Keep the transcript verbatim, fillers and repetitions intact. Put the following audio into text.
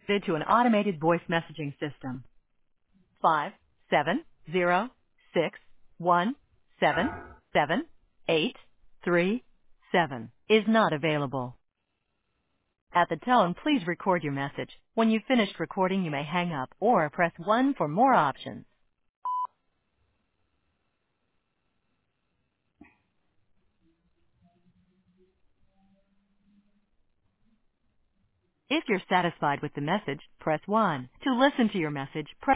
to an automated voice messaging system. Five seven zero six one seven seven eight three seven is not available. At the tone, please record your message. When you've finished recording, you may hang up or press one for more options. If you're satisfied with the message, press one. To listen to your message, press